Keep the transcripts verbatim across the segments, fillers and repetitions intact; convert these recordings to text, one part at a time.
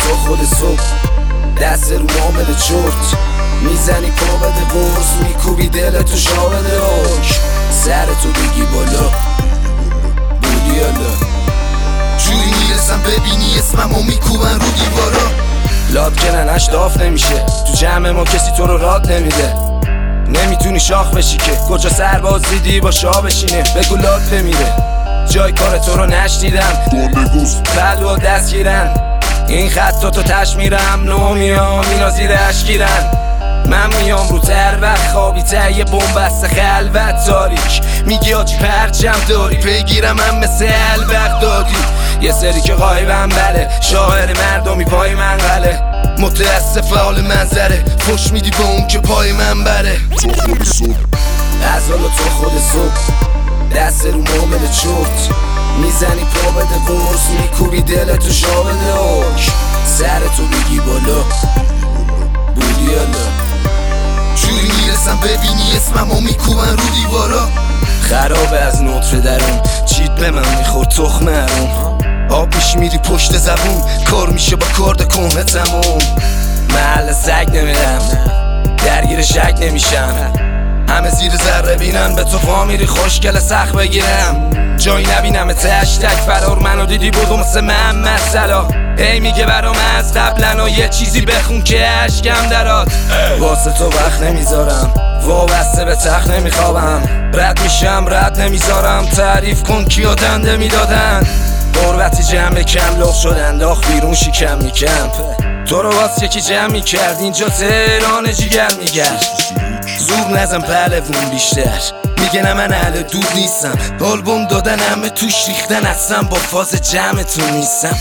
تو خود صبح دست رو معامل چرت میزنی پا بده قرص میکوبی دل تو شا بده آش سر تو بگی بالا بودی حالا جوری میرسم ببینی اسممو میکوبن رو دیوارا لاد کنن اشتاف نمیشه تو جمع ما کسی تو رو راد نمیده نمیتونی شاخ بشی که کجا سرباز دیدی با شاه بشینه بگو لاد بمیره جای کار تو رو نشنیدم بلوا دست گیرن این خطا تو تش میرم نو میام اینا زیر اشگیرن من میام رو تر وقت خوابی ته یه بومبست خلوت تاریک میگی آجی پرچم داری پیگیرم هم مثل الوقت دادی یه سری که غایبم بله شاعر مردمی پای من غله متاسف حال منظره خوش میدی به اون که پای من بره تو خود صبح از حالا تو خود صبح دست رو معامل چرت میزنی پا بده قرص میکوبی دل تو شا بده آش سر تو بگی بالا بودی حالا جوری میرسم ببینی اسممو میکوبن رو دیوارا خرابه از نطفه درون چیت به من میخورد تخمه هرون آب میشی میری پشت زبون کار میشه با کارد کنه تموم محل سگ نمیرم درگیر شک نمیشم همه زیر ذره بینن به تو پا میری خوشگل سخت بگیرم جایی نبینم تشتک فرار منو دیدی بودم مثل محمد سلا هی میگه برام از قبلن و یه چیزی بخون که عشقم درات واسه تو وقت نمیذارم وابسته به تخت نمیخوابم رد میشم رد نمیذارم تعریف کن کیا دنده میدادن قربتی جمع کم لغ شدن داخ بیرون شکم میکم تو رو واسه یکی جمع میکرد اینجا تهران جیگر میگرد زور نزم پهلوون بیشتر میگه نه من اهل دود نیستم آلبوم دادن همه توش ریختن اصلا با فاز جمعتون نیستم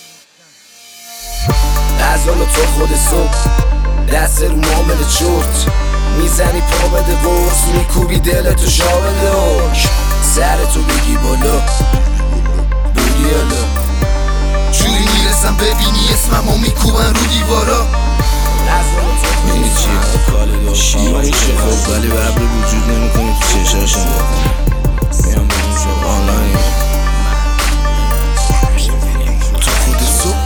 از حالا تو خود صبح دست رو معامل چرت میزنی پا بده قرص میکوبی دل تو شا بده آش سر تو بگی بالا بودی حالا جوری میرسم ببینی اسممو میکوبن رو دیوارا میدونی چیه؟ شیما میشه خب ولی به عبر وجود نمیکنی تو چشاشم میام بریم شب آنلاین تو خود صبح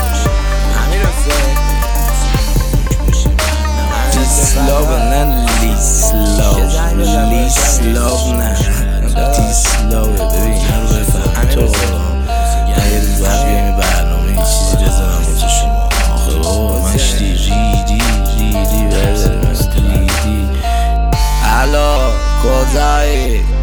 دیس لاو نه لیس لاو لیس لاو نه دیس لاو ببین من رو بفهم تو یه روز باید بیایم یه برنامه یه چیزی بزنم با تو شما آخه بابا من شدی ریدی ریدی ریدی ریدی Aló, cosa